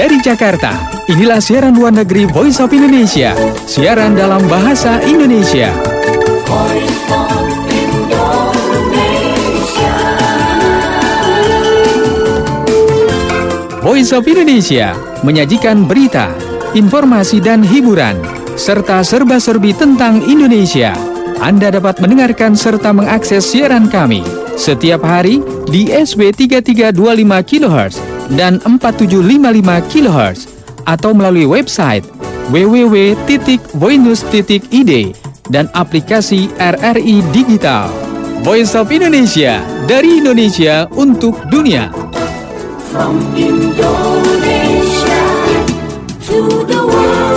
dari Jakarta. Inilah siaran luar negeri Voice of Indonesia. Siaran dalam bahasa Indonesia. Voice of Indonesia. Voice of Indonesia menyajikan berita, informasi dan hiburan, serta serba-serbi tentang Indonesia. Anda dapat mendengarkan serta mengakses siaran kami setiap hari di SW 3325 kHz dan 4755 kHz atau melalui website www.voinews.id dan aplikasi RRI Digital. Voice of Indonesia, dari Indonesia untuk dunia. From Indonesia to the world.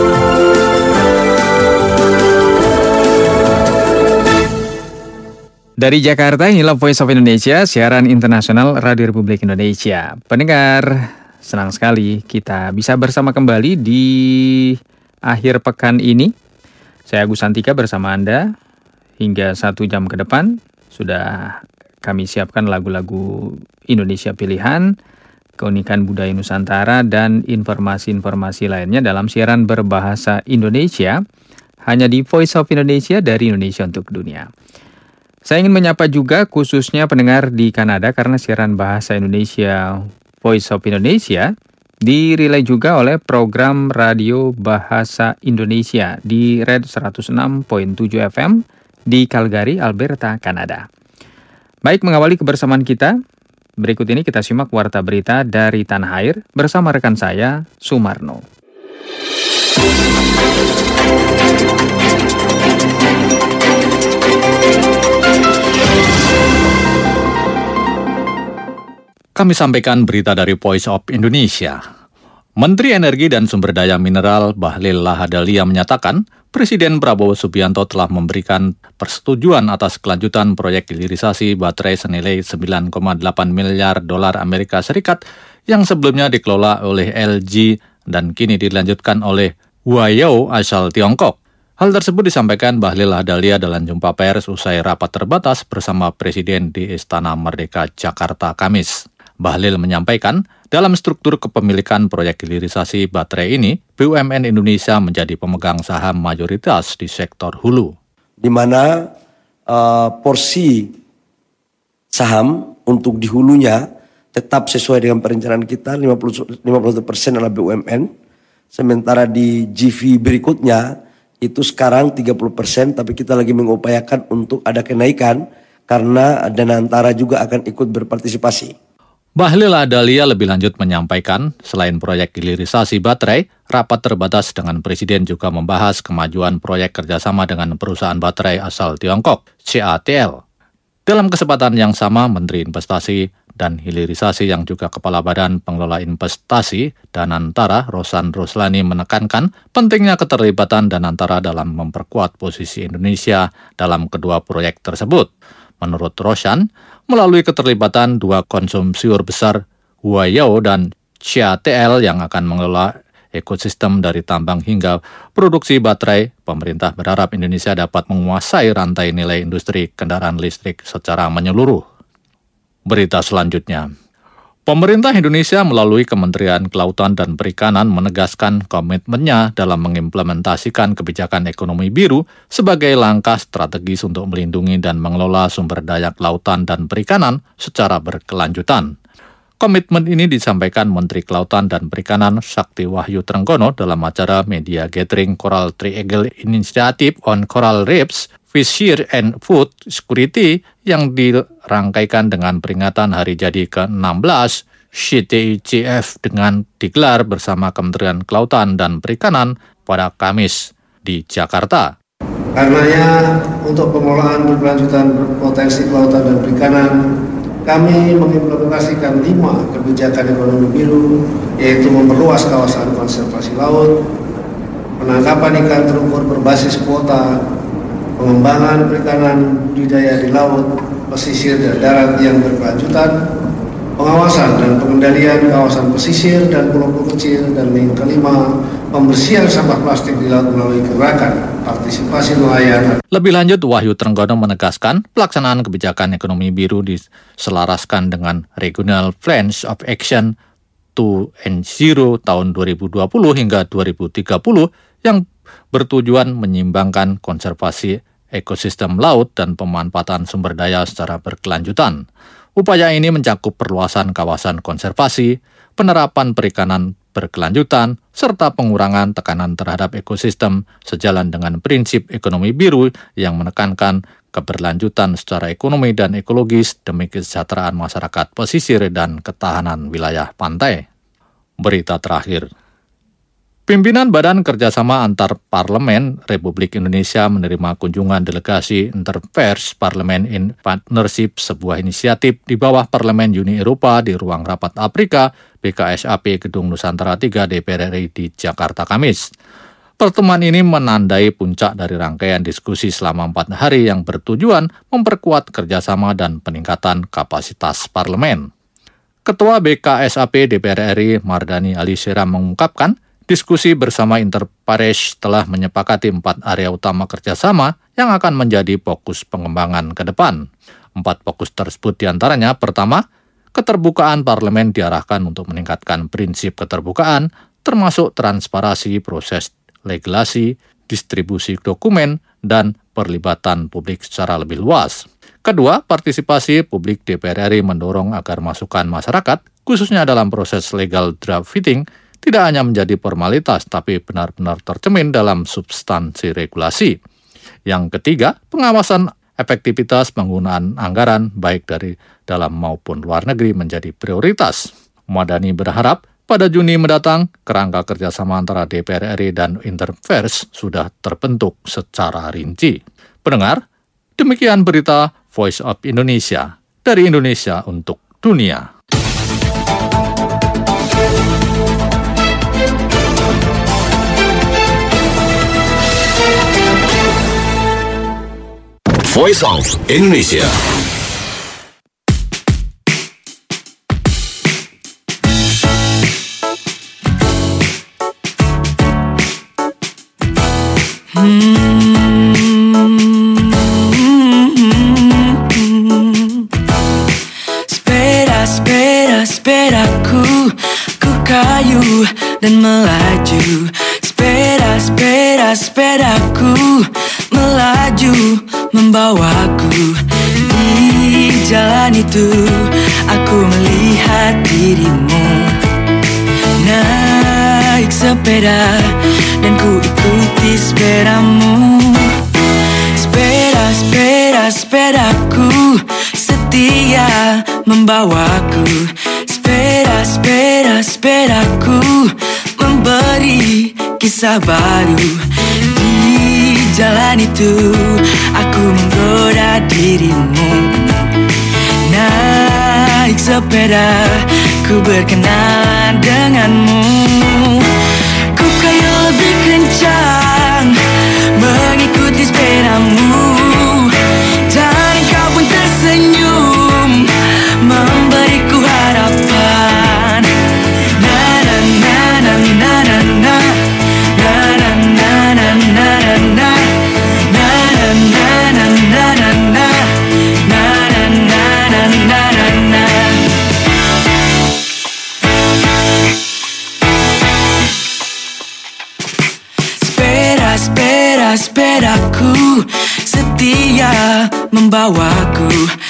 Dari Jakarta, inilah Voice of Indonesia, siaran internasional Radio Republik Indonesia. Pendengar, senang sekali kita bisa bersama kembali di akhir pekan ini. Saya Agus Santika bersama Anda hingga 1 jam ke depan. Sudah kami siapkan lagu-lagu Indonesia pilihan, keunikan budaya Nusantara, dan informasi-informasi lainnya dalam siaran berbahasa Indonesia hanya di Voice of Indonesia, dari Indonesia untuk dunia. Saya ingin menyapa juga khususnya pendengar di Kanada karena siaran bahasa Indonesia Voice of Indonesia dirilai juga oleh program radio bahasa Indonesia di Red 106.7 FM di Calgary, Alberta, Kanada. Baik, mengawali kebersamaan kita, berikut ini kita simak warta berita dari Tanah Air bersama rekan saya, Sumarno. Kami sampaikan berita dari Voice of Indonesia. Menteri Energi dan Sumber Daya Mineral Bahlil Lahadalia menyatakan, Presiden Prabowo Subianto telah memberikan persetujuan atas kelanjutan proyek hilirisasi baterai senilai 9,8 miliar dolar Amerika Serikat yang sebelumnya dikelola oleh LG dan kini dilanjutkan oleh Huayou asal Tiongkok. Hal tersebut disampaikan Bahlil Lahadalia dalam jumpa pers usai rapat terbatas bersama Presiden di Istana Merdeka, Jakarta, Kamis. Bahlil menyampaikan, dalam struktur kepemilikan proyek hilirisasi baterai ini, BUMN Indonesia menjadi pemegang saham mayoritas di sektor hulu. Di mana porsi saham untuk di hulunya tetap sesuai dengan perencanaan kita, 50% adalah BUMN, sementara di GV berikutnya itu sekarang 30%, tapi kita lagi mengupayakan untuk ada kenaikan karena Dana Antara juga akan ikut berpartisipasi. Bahlil Lahadalia lebih lanjut menyampaikan, selain proyek hilirisasi baterai, rapat terbatas dengan Presiden juga membahas kemajuan proyek kerjasama dengan perusahaan baterai asal Tiongkok, CATL. Dalam kesempatan yang sama, Menteri Investasi dan Hilirisasi yang juga Kepala Badan Pengelola Investasi Danantara, Rosan Roslani menekankan pentingnya keterlibatan Danantara dalam memperkuat posisi Indonesia dalam kedua proyek tersebut. Menurut Rosan, melalui keterlibatan dua konsumsiur besar, Huayou dan CATL yang akan mengelola ekosistem dari tambang hingga produksi baterai, pemerintah berharap Indonesia dapat menguasai rantai nilai industri kendaraan listrik secara menyeluruh. Berita selanjutnya. Pemerintah Indonesia melalui Kementerian Kelautan dan Perikanan menegaskan komitmennya dalam mengimplementasikan kebijakan ekonomi biru sebagai langkah strategis untuk melindungi dan mengelola sumber daya kelautan dan perikanan secara berkelanjutan. Komitmen ini disampaikan Menteri Kelautan dan Perikanan Sakti Wahyu Trenggono dalam acara Media Gathering Coral Triangle Initiative on Coral Reefs, Fisheries and Food Security yang dirangkaikan dengan peringatan Hari Jadi ke-16 CTICF dengan digelar bersama Kementerian Kelautan dan Perikanan pada Kamis di Jakarta. Karenanya, untuk pengelolaan berkelanjutan potensi kelautan dan perikanan, kami mengimplementasikan 5 kebijakan ekonomi biru, yaitu memperluas kawasan konservasi laut, penangkapan ikan terukur berbasis kuota, pengembangan perikanan budidaya di laut, pesisir dan darat yang berkelanjutan, pengawasan dan pengendalian kawasan pesisir dan pulau-pulau kecil, dan yang kelima, pembersihan sampah plastik di laut melalui gerakan partisipasi nelayan. Lebih lanjut, Wahyu Trenggono menegaskan pelaksanaan kebijakan ekonomi biru diselaraskan dengan Regional Plans of Action 2.0 tahun 2020 hingga 2030 yang bertujuan menyimbangkan konservasi ekosistem laut dan pemanfaatan sumber daya secara berkelanjutan. Upaya ini mencakup perluasan kawasan konservasi, penerapan perikanan berkelanjutan, serta pengurangan tekanan terhadap ekosistem sejalan dengan prinsip ekonomi biru yang menekankan keberlanjutan secara ekonomi dan ekologis demi kesejahteraan masyarakat pesisir dan ketahanan wilayah pantai. Berita terakhir. Pimpinan Badan Kerjasama Antar Parlemen Republik Indonesia menerima kunjungan delegasi Interface Parliament in Partnership, sebuah inisiatif di bawah Parlemen Uni Eropa di Ruang Rapat Afrika BKSAP Gedung Nusantara 3 DPR RI di Jakarta Kamis. Pertemuan ini menandai puncak dari rangkaian diskusi selama 4 hari yang bertujuan memperkuat kerjasama dan peningkatan kapasitas parlemen. Ketua BKSAP DPR RI Mardani Alisera mengungkapkan, diskusi bersama Interpares telah menyepakati 4 area utama kerjasama yang akan menjadi fokus pengembangan ke depan. 4 fokus tersebut diantaranya, pertama, keterbukaan parlemen diarahkan untuk meningkatkan prinsip keterbukaan, termasuk transparansi proses legislasi, distribusi dokumen, dan perlibatan publik secara lebih luas. Kedua, partisipasi publik DPR RI mendorong agar masukan masyarakat, khususnya dalam proses legal drafting, tidak hanya menjadi formalitas, tapi benar-benar tercermin dalam substansi regulasi. Yang ketiga, pengawasan efektivitas penggunaan anggaran, baik dari dalam maupun luar negeri, menjadi prioritas. Mardani berharap, pada Juni mendatang, kerangka kerjasama antara DPR RI dan Interface sudah terbentuk secara rinci. Pendengar, demikian berita Voice of Indonesia dari Indonesia untuk dunia. Voice of Indonesia. Sepeda-sepedaku, ku kayu dan melaju. Sepeda-sepedaku, melaju membawaku. Di jalan itu aku melihat dirimu naik sepeda dan ku ikuti sepedamu. Sepedaku setia membawaku. Sepedaku memberi kisah baru. Di jalan itu aku menggoda dirimu. Naik sepeda, ku berkenalan denganmu. Ku kayu lebih kencang mengikuti sepedamu. Dan kau pun tersenyum memberiku harapan. Na na na na na na na. Na na na na na na na. Na na na na na na na. Na na na na na na na. Sepedaku setia membawaku.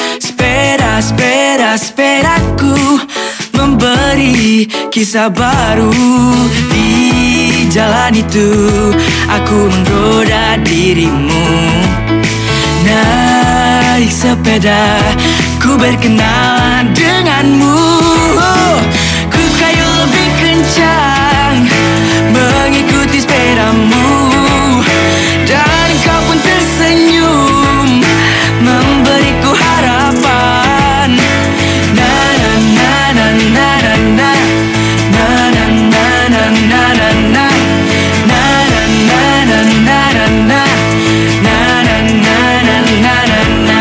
Sepedaku memberi kisah baru. Di jalan itu aku menggoda dirimu. Naik sepeda, ku berkenalan denganmu. Ku kayu lebih kencang mengikuti sepedamu. Dan kau pun tersenyum memberiku harapan. Na na na na na na na. Na na na na na na na. Na na na na na na na. Na na na na na na na.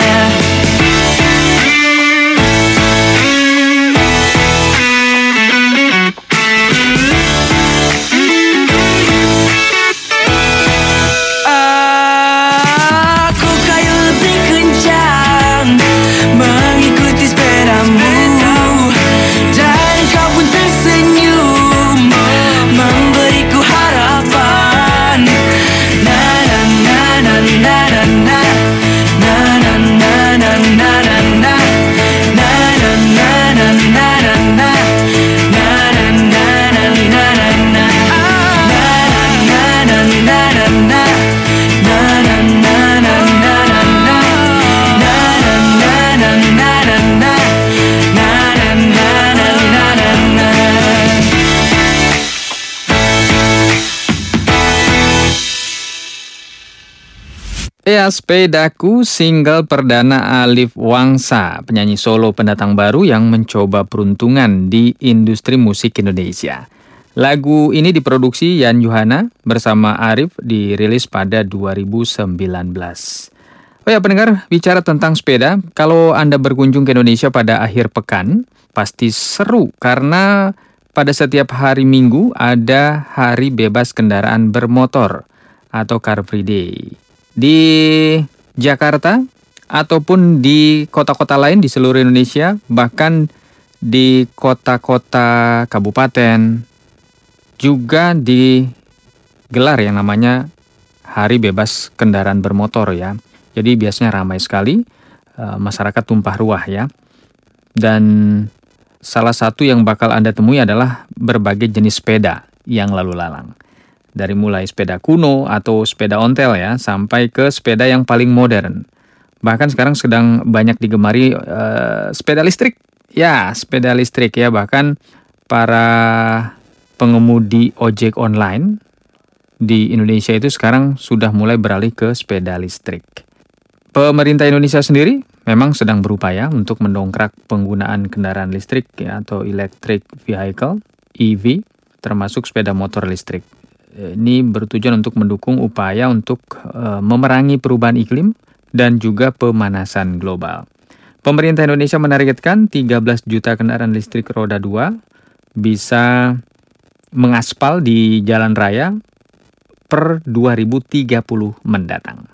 Ya, Sepedaku single perdana Alif Wangsa, penyanyi solo pendatang baru yang mencoba peruntungan di industri musik Indonesia. Lagu ini diproduksi Yan Johana bersama Arif, dirilis pada 2019. Oh ya pendengar, bicara tentang sepeda, kalau Anda berkunjung ke Indonesia pada akhir pekan, pasti seru karena pada setiap hari Minggu ada hari bebas kendaraan bermotor atau Car Free Day. Di Jakarta ataupun di kota-kota lain di seluruh Indonesia, bahkan di kota-kota kabupaten juga digelar yang namanya Hari Bebas Kendaraan Bermotor ya. Jadi biasanya ramai sekali, masyarakat tumpah ruah ya. Dan salah satu yang bakal Anda temui adalah berbagai jenis sepeda yang lalu lalang. Dari mulai sepeda kuno atau sepeda ontel ya, sampai ke sepeda yang paling modern. Bahkan sekarang sedang banyak digemari sepeda listrik. Ya, sepeda listrik ya. Bahkan para pengemudi ojek online di Indonesia itu sekarang sudah mulai beralih ke sepeda listrik. Pemerintah Indonesia sendiri memang sedang berupaya untuk mendongkrak penggunaan kendaraan listrik ya, atau electric vehicle, EV, termasuk sepeda motor listrik. Ini bertujuan untuk mendukung upaya untuk memerangi perubahan iklim dan juga pemanasan global. Pemerintah Indonesia menargetkan 13 juta kendaraan listrik roda 2 bisa mengaspal di jalan raya per 2030 mendatang.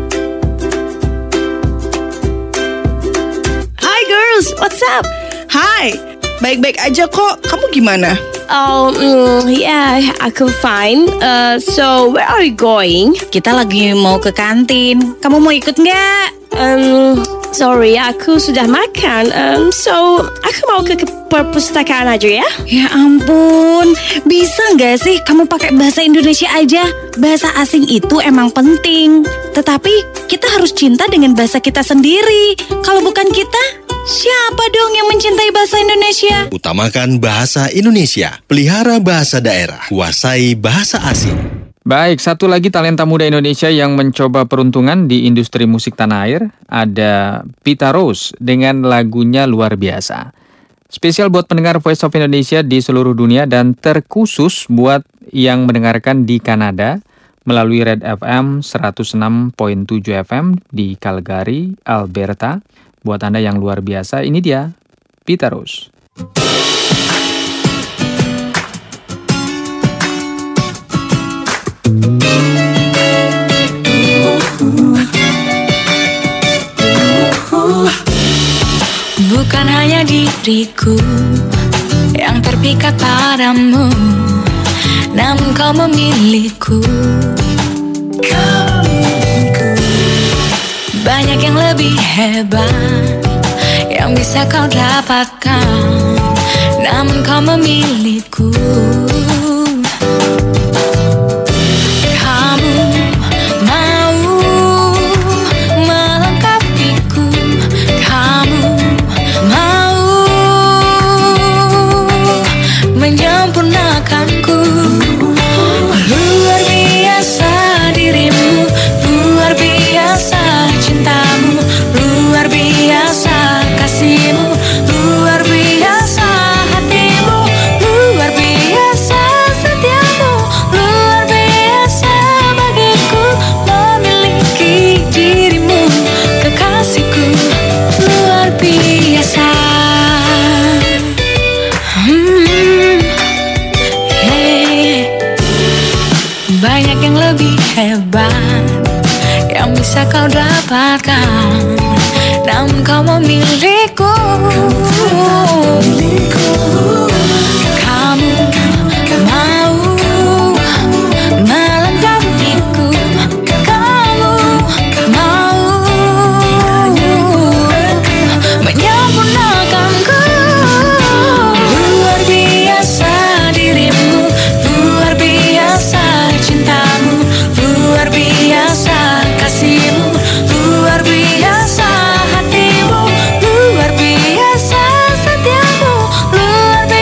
Hi girls, what's up? Hai, baik-baik aja kok. Kamu gimana? Yeah, aku fine. So where are you going? Kita lagi mau ke kantin. Kamu mau ikut nggak? Sorry, aku sudah makan. So aku mau ke perpustakaan aja ya. Ya ampun, bisa nggak sih kamu pakai bahasa Indonesia aja? Bahasa asing itu emang penting. Tetapi kita harus cinta dengan bahasa kita sendiri. Kalau bukan kita, siapa dong yang mencintai bahasa Indonesia? Utamakan bahasa Indonesia. Pelihara bahasa daerah. Kuasai bahasa asing. Baik, satu lagi talenta muda Indonesia yang mencoba peruntungan di industri musik tanah air, ada Pita Rose dengan lagunya Luar Biasa. Spesial buat pendengar Voice of Indonesia di seluruh dunia dan terkhusus buat yang mendengarkan di Kanada melalui Red FM 106.7 FM di Calgary, Alberta. Buat Anda yang luar biasa, ini dia Pita Rose. Bukan hanya diriku yang terpikat padamu, namun kau memilihku. Banyak yang lebih hebat yang bisa kau dapatkan, namun kau memilihku. Kamu mau melengkapiku, kamu mau menyempurnakanku. Luar biasa dirimu, luar biasa cintamu, luar biasa kasihmu, luar biasa hatimu, luar biasa setiamu, luar biasa bagiku memiliki dirimu, kekasihku, luar biasa. Banyak yang lebih hebat yang bisa kau dapatkan, namun kau memilihku. Kamu mau melengkapiku, kamu mau menyempurnakanku. Luar biasa dirimu, luar biasa cintamu, luar biasa kasihmu, luar biasa hatimu, luar biasa setiamu, luar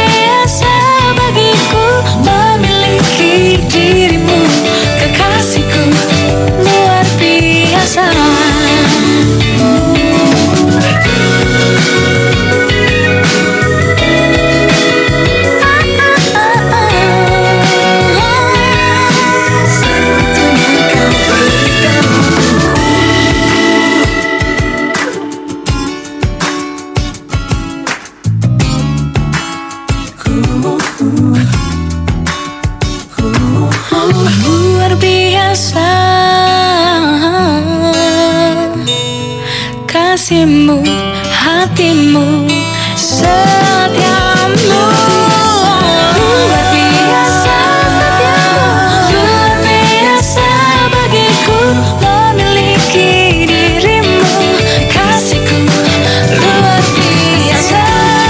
kasihmu, hatimu, setiamu. Luar biasa setiamu, luar biasa bagiku memiliki dirimu. Kasihku luar biasa,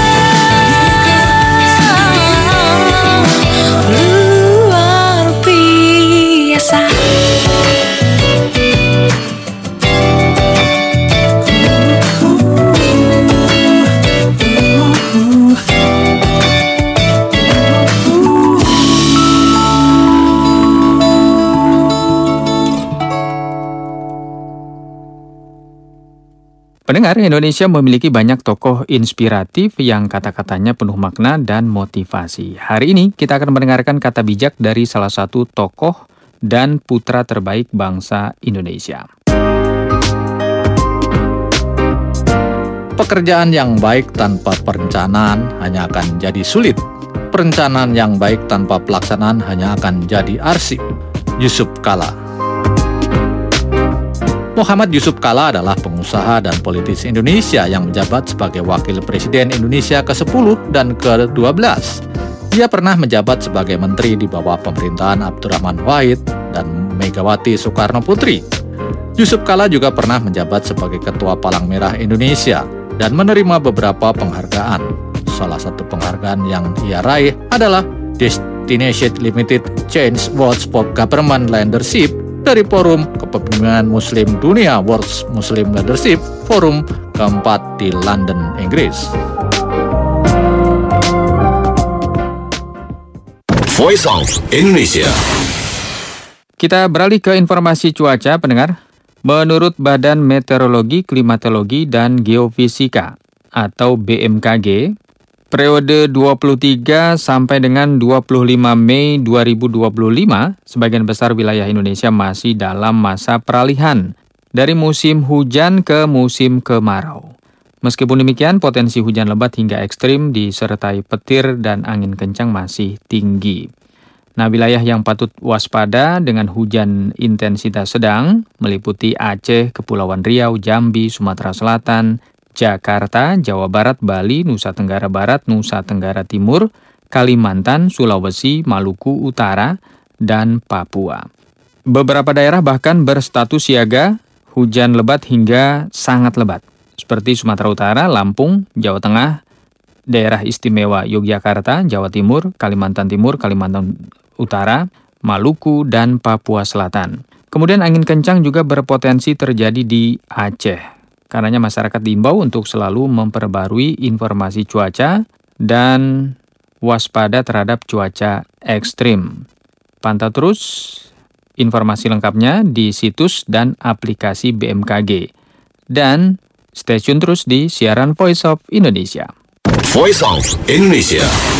luar biasa. Pendengar, Indonesia memiliki banyak tokoh inspiratif yang kata-katanya penuh makna dan motivasi. Hari ini kita akan mendengarkan kata bijak dari salah satu tokoh dan putra terbaik bangsa Indonesia. Pekerjaan yang baik tanpa perencanaan hanya akan jadi sulit. Perencanaan yang baik tanpa pelaksanaan hanya akan jadi arsip. Yusuf Kalla. Muhammad Yusuf Kalla adalah pengusaha dan politisi Indonesia yang menjabat sebagai Wakil Presiden Indonesia ke-10 dan ke-12. Dia pernah menjabat sebagai menteri di bawah pemerintahan Abdurrahman Wahid dan Megawati Soekarno Putri. Yusuf Kalla juga pernah menjabat sebagai Ketua Palang Merah Indonesia dan menerima beberapa penghargaan. Salah satu penghargaan yang ia raih adalah Destination Limited Change Awards for Government Leadership dari Forum Kepemimpinan Muslim Dunia World Muslim Leadership Forum keempat di London, Inggris. Voice of Indonesia. Kita beralih ke informasi cuaca, pendengar. Menurut Badan Meteorologi, Klimatologi, dan Geofisika atau BMKG, periode 23 sampai dengan 25 Mei 2025, sebagian besar wilayah Indonesia masih dalam masa peralihan dari musim hujan ke musim kemarau. Meskipun demikian, potensi hujan lebat hingga ekstrim disertai petir dan angin kencang masih tinggi. Nah, wilayah yang patut waspada dengan hujan intensitas sedang meliputi Aceh, Kepulauan Riau, Jambi, Sumatera Selatan, Jakarta, Jawa Barat, Bali, Nusa Tenggara Barat, Nusa Tenggara Timur, Kalimantan, Sulawesi, Maluku Utara, dan Papua. Beberapa daerah bahkan berstatus siaga hujan lebat hingga sangat lebat, seperti Sumatera Utara, Lampung, Jawa Tengah, Daerah Istimewa Yogyakarta, Jawa Timur, Kalimantan Timur, Kalimantan Utara, Maluku, dan Papua Selatan. Kemudian angin kencang juga berpotensi terjadi di Aceh. Karenanya masyarakat diimbau untuk selalu memperbarui informasi cuaca dan waspada terhadap cuaca ekstrim. Pantau terus informasi lengkapnya di situs dan aplikasi BMKG. Dan stay tune terus di siaran Voice of Indonesia. Voice of Indonesia.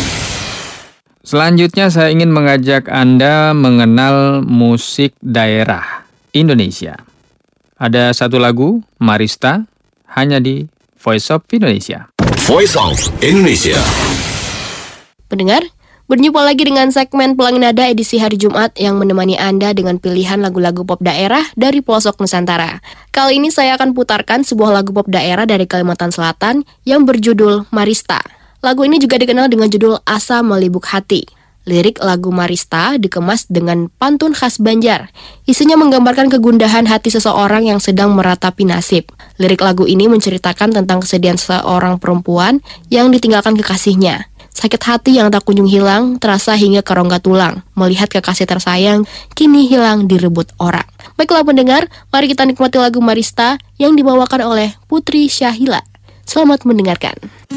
Selanjutnya saya ingin mengajak Anda mengenal musik daerah Indonesia. Ada satu lagu, Marista, hanya di Voice of Indonesia. Voice of Indonesia. Pendengar, berjumpa lagi dengan segmen Pelangi Nada edisi hari Jumat yang menemani Anda dengan pilihan lagu-lagu pop daerah dari pelosok Nusantara. Kali ini saya akan putarkan sebuah lagu pop daerah dari Kalimantan Selatan yang berjudul Marista. Lagu ini juga dikenal dengan judul Asa Melibuk Hati. Lirik lagu Marista dikemas dengan pantun khas Banjar. Isinya menggambarkan kegundahan hati seseorang yang sedang meratapi nasib. Lirik lagu ini menceritakan tentang kesedihan seorang perempuan yang ditinggalkan kekasihnya. Sakit hati yang tak kunjung hilang, terasa hingga ke rongga tulang. Melihat kekasih tersayang, kini hilang direbut orang. Baiklah pendengar, mari kita nikmati lagu Marista yang dibawakan oleh Putri Syahila. Selamat mendengarkan.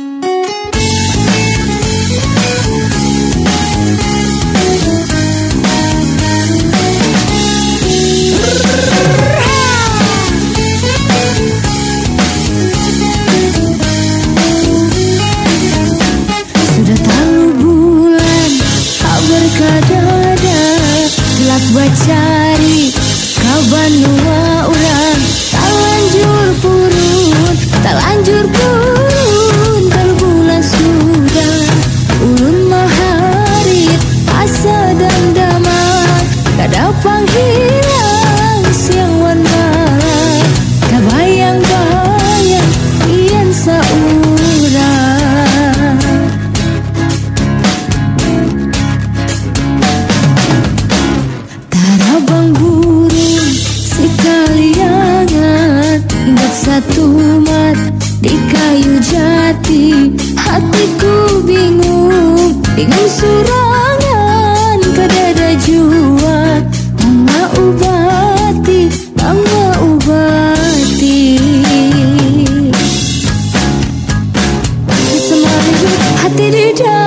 Sudah tahu bulan, tak berkadada, gelap buat cari kawan nuwa orang. Tak lanjur purun, kalau bulan sudah ulun mah satu mat di kayu jati. Hatiku bingung surangan kadada jua. Mangga ubati Semalibu hati di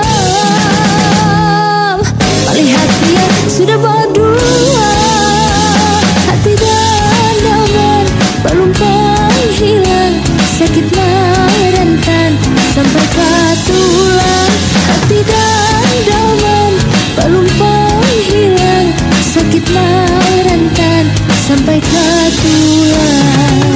dalam, melihat dia sudah berdua. Hati dan daman belum hilang, sakit merentan sampai ke tulang. Hati dan daman belum hilang, sakit merentan sampai ke tulang.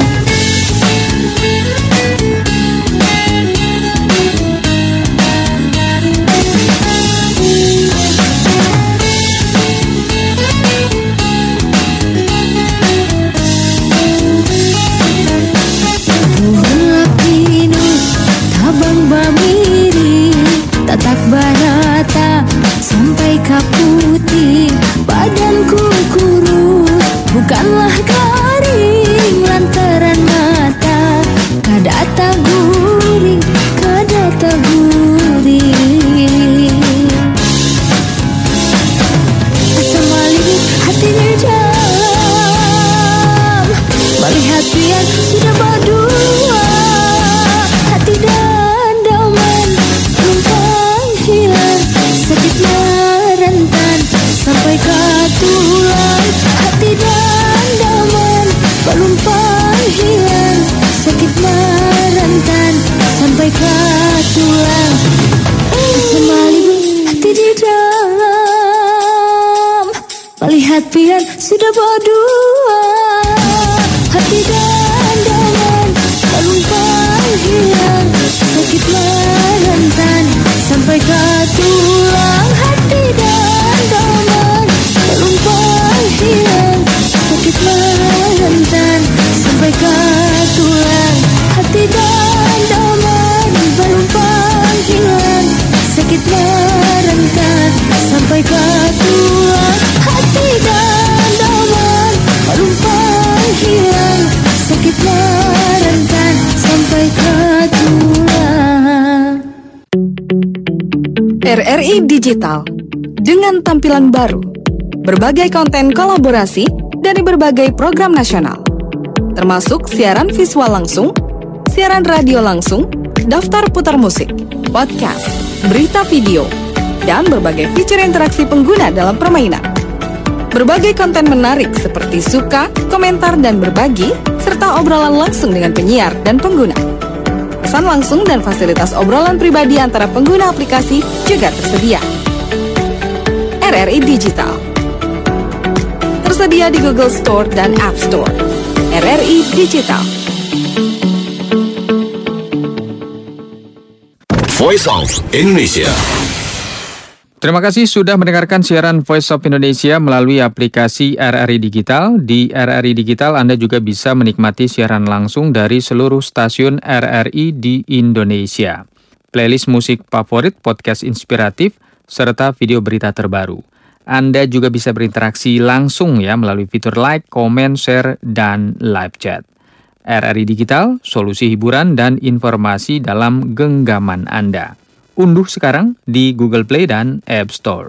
Tak barata sampai ke putih, badanku kurus bukanlah garing lantaran mata. Kadata guring Semalibu hati di dalam, melihat dia sudah berdua. Hati dan daman hilang, sakit merentan sampai ke tulang. Hati dan daman belum hilang, sakit merentan sampai ke tulang. Semalibu hati di dalam, melihat pian sudah berdua. Hati dan daman belum hilang, sakit merentan sampai ke tulang. Hati dan daman belum hilang, sakit merentan sampai ke tulang. Hati dan daman belum hilang, sakit merentan sampai ke tulang. Hati dan daman belum hilang, sakit merentan sampai ke tulang. RRI Digital dengan tampilan baru, berbagai konten kolaborasi dari berbagai program nasional, termasuk siaran visual langsung, siaran radio langsung, daftar putar musik, podcast, berita video, dan berbagai fitur interaksi pengguna dalam permainan. Berbagai konten menarik seperti suka, komentar, dan berbagi, serta obrolan langsung dengan penyiar dan pengguna. Pesan langsung dan fasilitas obrolan pribadi antara pengguna aplikasi juga tersedia. RRI Digital tersedia di Google Store dan App Store. RRI Digital. Voice of Indonesia. Terima kasih sudah mendengarkan siaran Voice of Indonesia melalui aplikasi RRI Digital. Di RRI Digital Anda juga bisa menikmati siaran langsung dari seluruh stasiun RRI di Indonesia. Playlist musik favorit, podcast inspiratif, serta video berita terbaru. Anda juga bisa berinteraksi langsung ya melalui fitur like, comment, share, dan live chat. RRI Digital, solusi hiburan dan informasi dalam genggaman Anda. Unduh sekarang di Google Play dan App Store.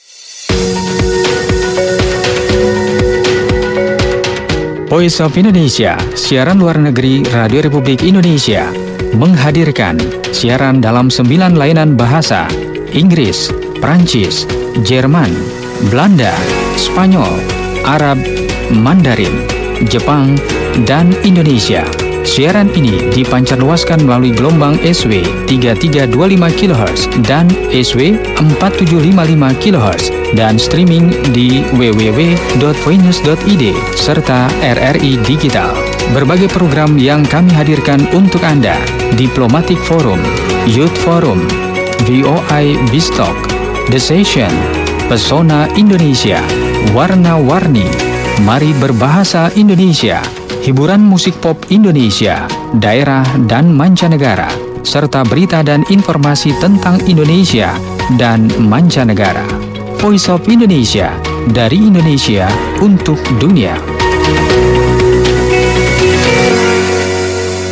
Voice of Indonesia, siaran luar negeri Radio Republik Indonesia, menghadirkan siaran dalam 9 layanan bahasa: Inggris, Prancis, Jerman, Belanda, Spanyol, Arab, Mandarin, Jepang, dan Indonesia. Siaran ini dipancarluaskan melalui gelombang SW 3325 kHz dan SW 4755 kHz dan streaming di www.voinews.id serta RRI Digital. Berbagai program yang kami hadirkan untuk Anda: Diplomatic Forum, Youth Forum, VOI Bistalk, The Session, Pesona Indonesia, Warna-Warni, Mari Berbahasa Indonesia, hiburan musik pop Indonesia, daerah dan mancanegara, serta berita dan informasi tentang Indonesia dan mancanegara. Voice of Indonesia, dari Indonesia untuk dunia.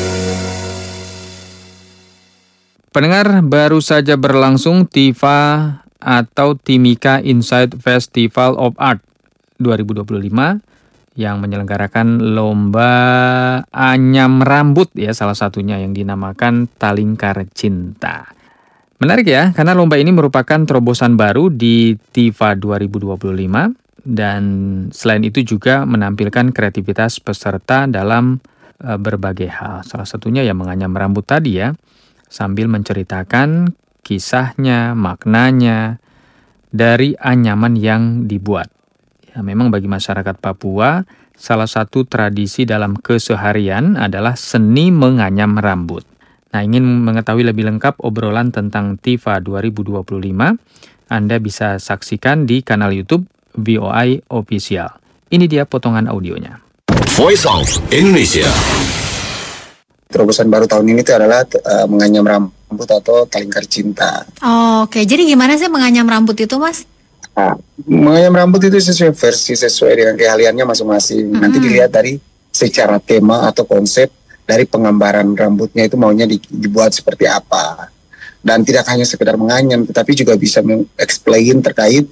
Pendengar, baru saja berlangsung TIFA atau Timika Insight Festival of Art 2025 yang menyelenggarakan lomba anyam rambut ya, salah satunya yang dinamakan Talingkar Cinta. Menarik ya, karena lomba ini merupakan terobosan baru di TIFA 2025 dan selain itu juga menampilkan kreativitas peserta dalam berbagai hal. Salah satunya ya menganyam rambut tadi ya, sambil menceritakan kisahnya, maknanya dari anyaman yang dibuat. Ya, memang bagi masyarakat Papua, salah satu tradisi dalam keseharian adalah seni menganyam rambut. Nah, ingin mengetahui lebih lengkap obrolan tentang TIFA 2025, Anda bisa saksikan di kanal YouTube VOI Official. Ini dia potongan audionya. Voice of Indonesia. Terobosan baru tahun ini itu adalah menganyam rambut atau Talingkar Cinta. Oke, jadi gimana sih menganyam rambut itu, Mas? Nah, menganyam rambut itu sesuai dengan keahliannya masing-masing. Nanti dilihat dari secara tema atau konsep dari penggambaran rambutnya itu maunya dibuat seperti apa. Dan tidak hanya sekedar menganyam, tetapi juga bisa meng-explain terkait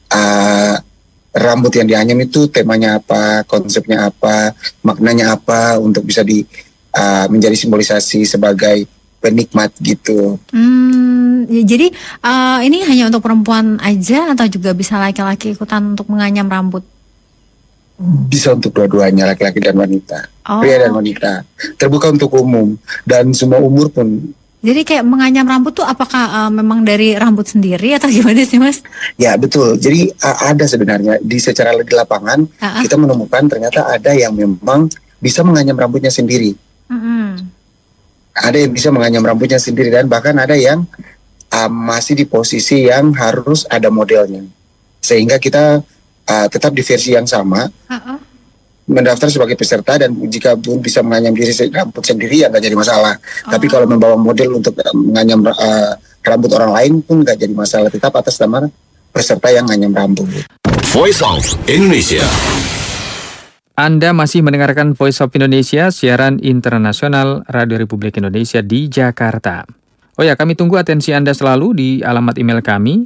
rambut yang dianyam itu temanya apa, konsepnya apa, maknanya apa, untuk bisa menjadi simbolisasi sebagai penikmat gitu. Jadi ini hanya untuk perempuan aja atau juga bisa laki-laki ikutan untuk menganyam rambut? Bisa untuk dua-duanya, laki-laki dan wanita, pria dan wanita. Terbuka untuk umum dan semua umur pun. Jadi kayak menganyam rambut tuh apakah memang dari rambut sendiri atau gimana sih, Mas? Ya, betul. Jadi ada sebenarnya secara di lapangan kita menemukan ternyata ada yang memang bisa menganyam rambutnya sendiri. Ada yang bisa menganyam rambutnya sendiri dan bahkan ada yang masih di posisi yang harus ada modelnya. Sehingga kita tetap di versi yang sama, mendaftar sebagai peserta, dan jika pun bisa menganyam diri rambut sendiri ya nggak jadi masalah. Tapi kalau membawa model untuk menganyam rambut orang lain pun nggak jadi masalah, tetap atas nama peserta yang menganyam rambut. Voice of Indonesia. Anda masih mendengarkan Voice of Indonesia, siaran internasional Radio Republik Indonesia di Jakarta. Oh ya, kami tunggu atensi Anda selalu di alamat email kami,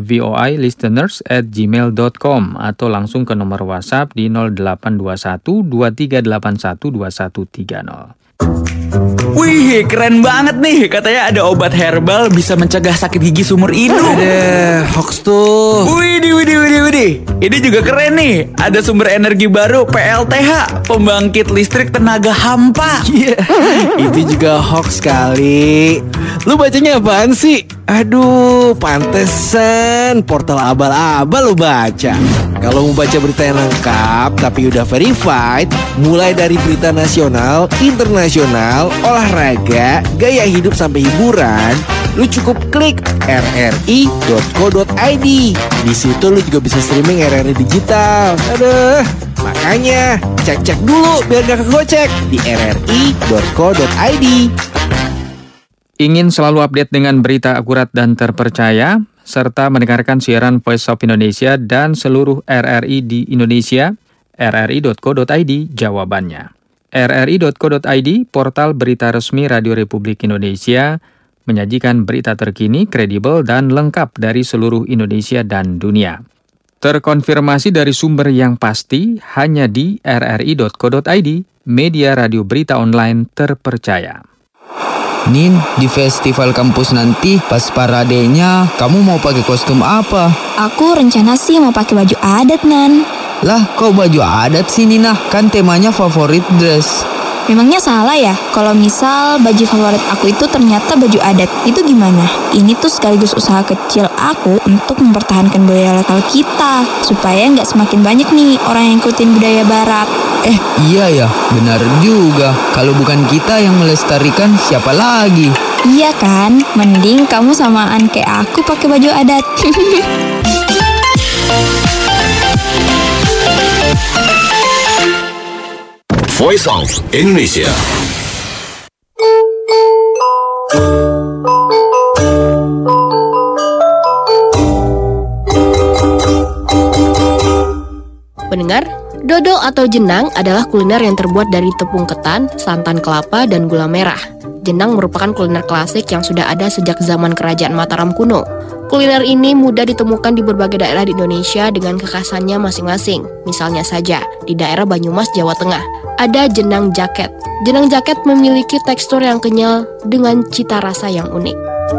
voilisteners@gmail.com, atau langsung ke nomor WhatsApp di 0821 2381 2130. Wih, keren banget nih. Katanya ada obat herbal bisa mencegah sakit gigi seumur hidup. Ada hoax tuh. Widih. Ini juga keren nih. Ada sumber energi baru PLTH, pembangkit listrik tenaga hampa. Itu juga hoax kali. Lu bacanya apaan sih? Aduh, pantesan portal abal-abal lu baca. Kalau mau baca berita yang lengkap tapi udah verified, mulai dari berita nasional, internasional, olahraga, gaya hidup sampai hiburan, lu cukup klik rri.co.id. Di situ lu juga bisa streaming RRI digital. Aduh, makanya cek dulu biar gak kegocek di rri.co.id. Ingin selalu update dengan berita akurat dan terpercaya, serta mendengarkan siaran Voice of Indonesia dan seluruh RRI di Indonesia? rri.co.id jawabannya. rri.co.id, portal berita resmi Radio Republik Indonesia, menyajikan berita terkini, kredibel, dan lengkap dari seluruh Indonesia dan dunia. Terkonfirmasi dari sumber yang pasti hanya di rri.co.id, media radio berita online terpercaya. Nin, di festival kampus nanti pas paradenya kamu mau pakai kostum apa? Aku rencana sih mau pakai baju adat, Nan. Lah, kok baju adat sih, Nina? Kan temanya favorit dress. Memangnya salah ya? Kalau misal baju favorit aku itu ternyata baju adat, itu gimana? Ini tuh sekaligus usaha kecil aku untuk mempertahankan budaya lokal kita, supaya nggak semakin banyak nih orang yang ikutin budaya barat. Iya ya, benar juga. Kalau bukan kita yang melestarikan, siapa lagi? Iya kan? Mending kamu samaan kayak aku pakai baju adat. Voice of Indonesia. Pendengar, dodol atau jenang adalah kuliner yang terbuat dari tepung ketan, santan kelapa, dan gula merah. Jenang merupakan kuliner klasik yang sudah ada sejak zaman Kerajaan Mataram kuno. Kuliner ini mudah ditemukan di berbagai daerah di Indonesia dengan kekhasannya masing-masing. Misalnya saja, di daerah Banyumas, Jawa Tengah, ada jenang jaket. Jenang jaket memiliki tekstur yang kenyal dengan cita rasa yang unik.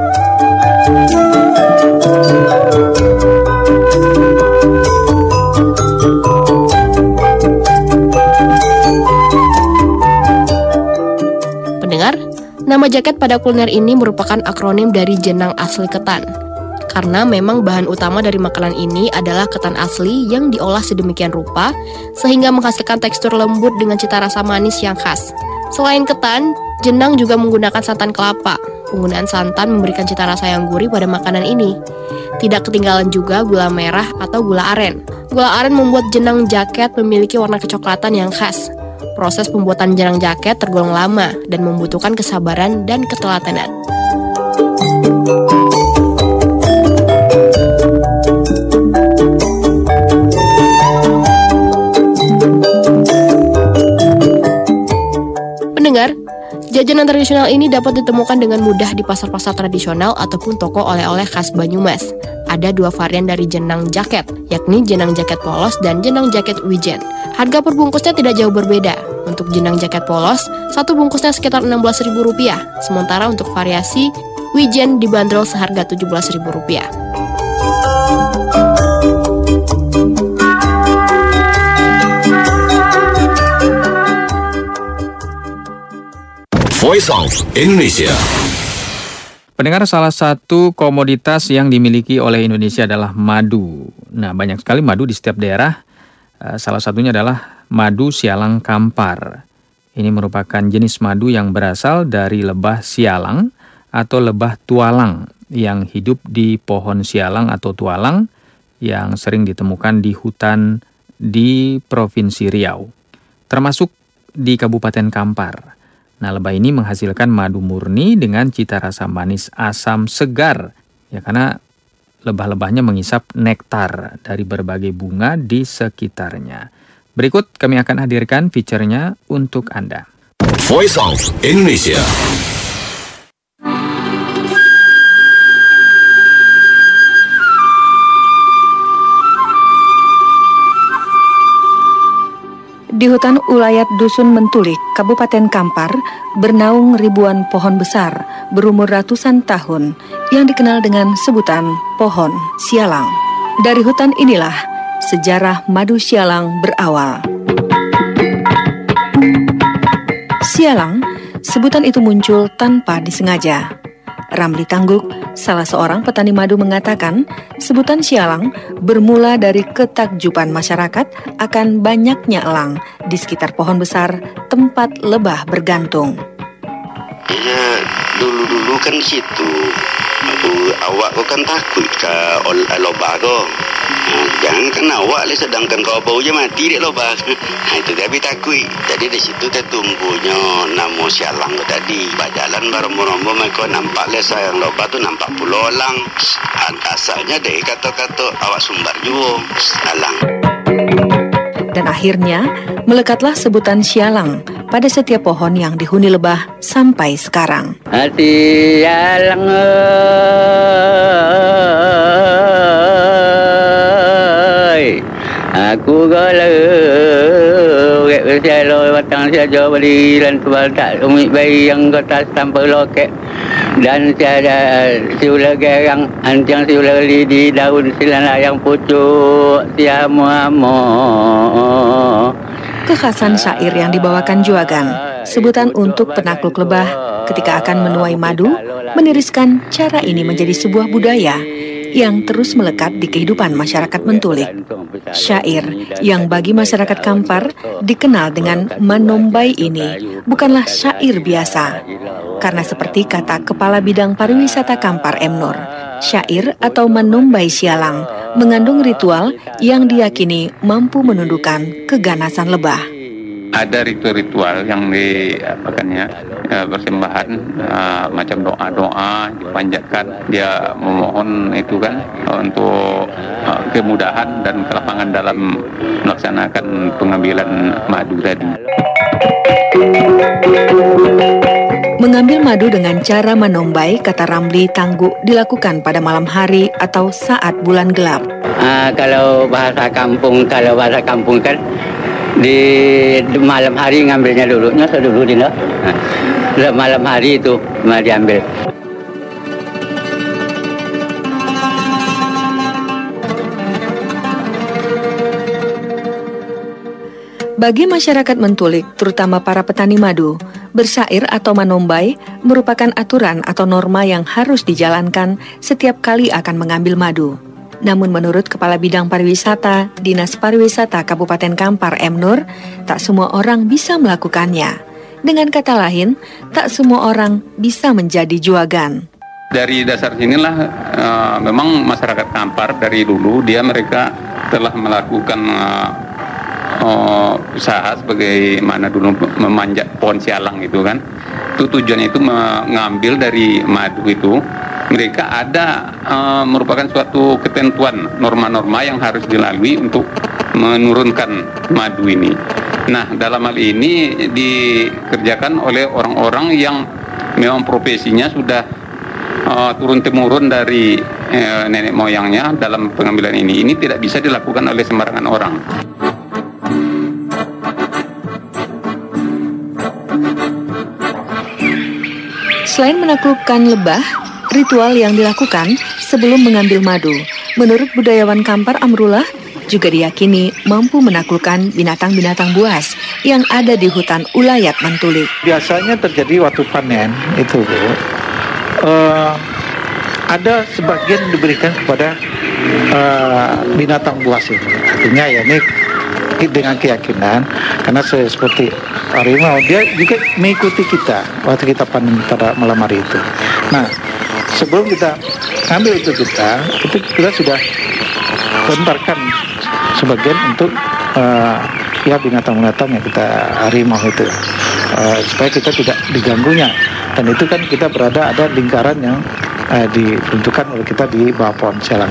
Pendengar, nama jaket pada kuliner ini merupakan akronim dari jenang asli ketan. Karena memang bahan utama dari makanan ini adalah ketan asli yang diolah sedemikian rupa sehingga menghasilkan tekstur lembut dengan cita rasa manis yang khas. Selain ketan, jenang juga menggunakan santan kelapa. Penggunaan santan memberikan cita rasa yang gurih pada makanan ini. Tidak ketinggalan juga gula merah atau gula aren. Gula aren membuat jenang jaket memiliki warna kecoklatan yang khas. Proses pembuatan jenang jaket tergolong lama dan membutuhkan kesabaran dan ketelatenan. Pendengar, jajanan tradisional ini dapat ditemukan dengan mudah di pasar-pasar tradisional ataupun toko oleh-oleh khas Banyumas. Ada 2 varian dari jenang jaket, yakni jenang jaket polos dan jenang jaket wijen. Harga per bungkusnya tidak jauh berbeda. Untuk jenang jaket polos, satu bungkusnya sekitar Rp16.000, sementara untuk variasi wijen dibanderol seharga Rp17.000. Voice of Indonesia. Pendengar, salah satu komoditas yang dimiliki oleh Indonesia adalah madu. Nah, banyak sekali madu di setiap daerah. Salah satunya adalah madu sialang kampar. Ini merupakan jenis madu yang berasal dari lebah sialang atau lebah tualang yang hidup di pohon sialang atau tualang yang sering ditemukan di hutan di Provinsi Riau, termasuk di Kabupaten Kampar. Nah, lebah ini menghasilkan madu murni dengan cita rasa manis asam segar, ya karena lebah-lebahnya mengisap nektar dari berbagai bunga di sekitarnya. Berikut kami akan hadirkan feature-nya untuk Anda. Voice of Indonesia. Di hutan ulayat Dusun Mentulik, Kabupaten Kampar, bernaung ribuan pohon besar berumur ratusan tahun yang dikenal dengan sebutan pohon sialang. Dari hutan inilah sejarah madu sialang berawal. Sialang, sebutan itu muncul tanpa disengaja. Ramli Tangguk, salah seorang petani madu, mengatakan sebutan sialang bermula dari ketakjuban masyarakat akan banyaknya elang di sekitar pohon besar tempat lebah bergantung. Ya, dulu-dulu kan situ awak kau kan takut ke lobah kau. Jangan kan awak lah, sedangkan kau bau je mati dek lobah. Itu tapi takut. Jadi di situ tertumbuhnya nama sialang tu tadi. Berjalan berombo-rombo mereka nampak lah sayang lobah tu nampak puluh elang. Asalnya dari kata-kata awak sumbar juga alang. Dan akhirnya melekatlah sebutan sialang pada setiap pohon yang dihuni lebah sampai sekarang. Sialang ơi, aku galau gek sialoi batang saja beli dan kebal tak umi bayi yang kota sampai loket dan tiada siula gerang anjang siula lidi daun silana yang pucuk siamu-amu. Kekhasan syair yang dibawakan Juagan, sebutan untuk penakluk lebah ketika akan menuai madu, meniriskan cara ini menjadi sebuah budaya yang terus melekat di kehidupan masyarakat Mentulik. Syair yang bagi masyarakat Kampar dikenal dengan Manombai ini bukanlah syair biasa, karena seperti kata Kepala Bidang Pariwisata Kampar M. Nur, syair atau Manombai sialang mengandung ritual yang diyakini mampu menundukkan keganasan lebah. Ada ritual-ritual yang diapakannya persembahan macam doa-doa dipanjatkan, dia memohon itu kan untuk kemudahan dan kelapangan dalam melaksanakan pengambilan madu tadi. Mengambil madu dengan cara menombai, kata Ramli Tangguh, dilakukan pada malam hari atau saat bulan gelap. Kalau bahasa kampung kan di malam hari ngambilnya dulu, malam hari itu diambil. Bagi masyarakat Mentulik, terutama para petani madu, bersair atau manombai merupakan aturan atau norma yang harus dijalankan setiap kali akan mengambil madu. Namun menurut Kepala Bidang Pariwisata, Dinas Pariwisata Kabupaten Kampar M. Nur, tak semua orang bisa melakukannya. Dengan kata lain, tak semua orang bisa menjadi juagan. Dari dasar sinilah memang masyarakat Kampar dari dulu mereka telah melakukan usaha sebagaimana dulu memanjat pohon sialang itu kan. Itu tujuannya itu mengambil dari madu itu. Mereka ada merupakan suatu ketentuan norma-norma yang harus dilalui untuk menurunkan madu ini. Nah, dalam hal ini dikerjakan oleh orang-orang yang memang profesinya sudah turun-temurun dari nenek moyangnya dalam pengambilan ini. Ini tidak bisa dilakukan oleh sembarangan orang. Selain menaklukkan lebah, ritual yang dilakukan sebelum mengambil madu, menurut budayawan Kampar Amrullah, juga diyakini mampu menaklukkan binatang-binatang buas yang ada di hutan ulayat Mentulik. Biasanya terjadi waktu panen itu, Bu. Ada sebagian diberikan kepada binatang buas itu. Artinya ya ini dengan keyakinan, karena seperti harimau, dia juga mengikuti kita waktu kita panen pada malam hari itu. Nah, sebelum kita ambil itu kita sudah lemparkan sebagian untuk ya binatang-binatang yang kita harimau itu, supaya kita tidak diganggunya. Dan itu kan kita berada ada lingkaran yang ditentukan oleh kita di bawah pohon sialang.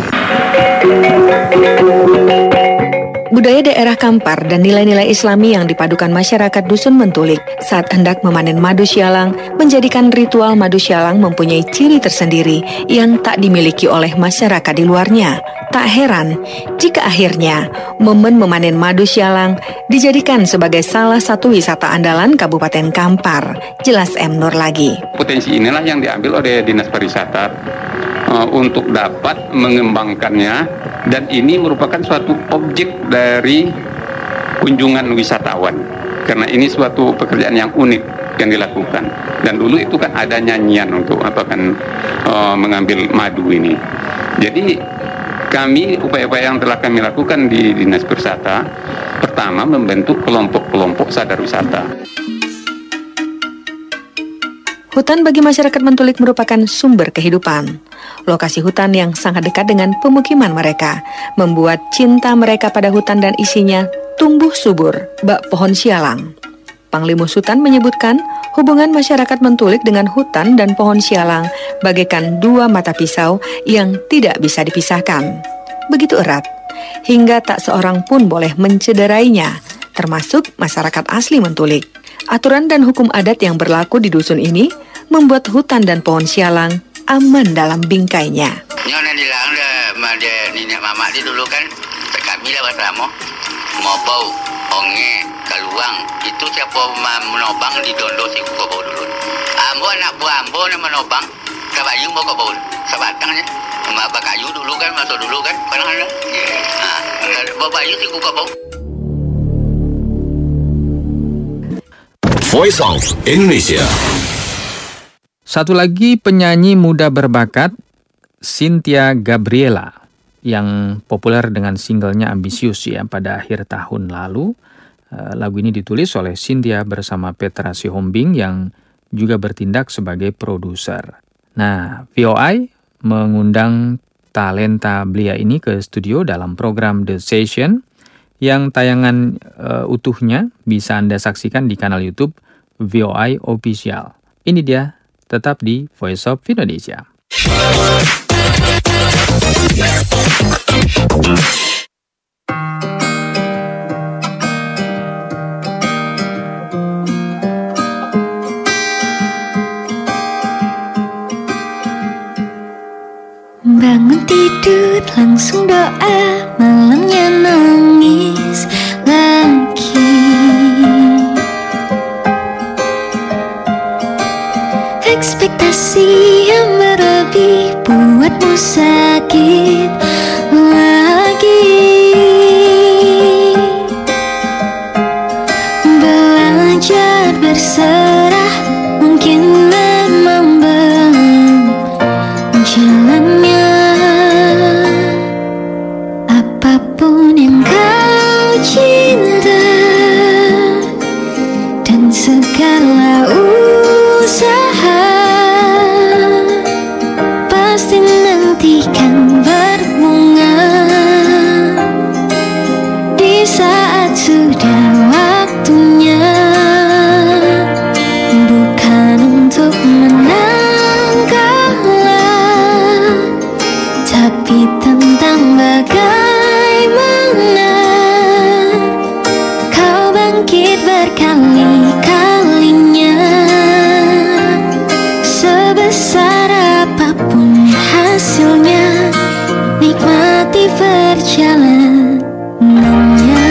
Budaya daerah Kampar dan nilai-nilai Islami yang dipadukan masyarakat Dusun Mentulik saat hendak memanen madu sialang menjadikan ritual madu sialang mempunyai ciri tersendiri yang tak dimiliki oleh masyarakat di luarnya. Tak heran jika akhirnya momen memanen madu sialang dijadikan sebagai salah satu wisata andalan Kabupaten Kampar. Jelas M. Nur lagi. Potensi inilah yang diambil oleh Dinas Pariwisata untuk dapat mengembangkannya, dan ini merupakan suatu objek dari kunjungan wisatawan, karena ini suatu pekerjaan yang unik yang dilakukan. Dan dulu itu kan ada nyanyian untuk mengambil madu ini. Jadi kami, upaya-upaya yang telah kami lakukan di Dinas Pariwisata, pertama membentuk kelompok-kelompok sadar wisata. Hutan bagi masyarakat Mentulik merupakan sumber kehidupan. Lokasi hutan yang sangat dekat dengan pemukiman mereka membuat cinta mereka pada hutan dan isinya tumbuh subur bak pohon sialang. Panglimus Hutan menyebutkan hubungan masyarakat Mentulik dengan hutan dan pohon sialang bagaikan dua mata pisau yang tidak bisa dipisahkan. Begitu erat, hingga tak seorang pun boleh mencederainya, termasuk masyarakat asli Mentulik. Aturan dan hukum adat yang berlaku di dusun ini membuat hutan dan pohon sialang aman dalam bingkainya. Nyonya bilang dia nenek mama dia dulu kan kami lah bersama mau bau onge kaluang itu siapa menobang di dondo si kobau dulu. Ambo anak buah ambo yang menobang kabayu mau kobau sebatangnya. Maba kayu dulu kan masuk dulu kan pernah ada. Babayu si kobau. Voice of Indonesia. Satu lagi penyanyi muda berbakat, Cynthia Gabriela, yang populer dengan singlenya Ambisius ya pada akhir tahun lalu. Lagu ini ditulis oleh Cynthia bersama Petra Sihombing yang juga bertindak sebagai produser. Nah, VOI mengundang talenta belia ini ke studio dalam program The Session yang tayangan utuhnya bisa Anda saksikan di kanal YouTube VOI Official. Ini dia, tetap di Voice of Indonesia. langsung doa, malamnya nangis lagi. Ekspektasi yang berlebih buatmu sakit lagi. Belajar berserah mungkin memang belum jalannya. Apapun yang kau cinta dan segala usaha pasti nanti kan berbunga di saat sudah waktunya. Bukan untuk menang kalah, tapi tentang bagaimana kau bangkit berkali-kalinya. Sebesar apapun hasilnya, nikmati perjalanannya.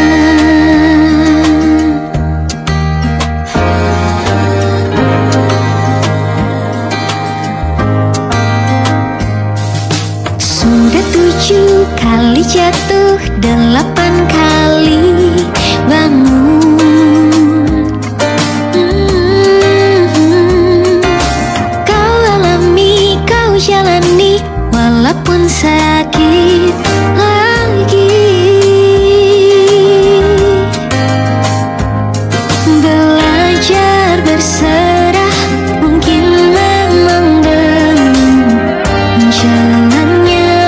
Sudah 7 kali jatuh, 8 kali bangun. Kau alami, kau jalani, walaupun sakit lagi. Belajar berserah mungkin memang belum jalannya.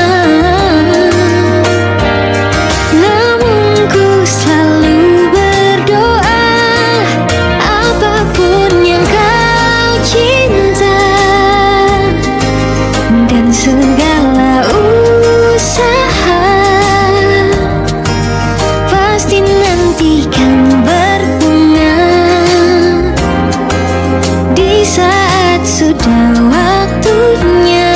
Namun ku selalu berdoa, apapun yang kau cinta dan segala usaha pasti nanti kan berbunga di saat sudah waktunya.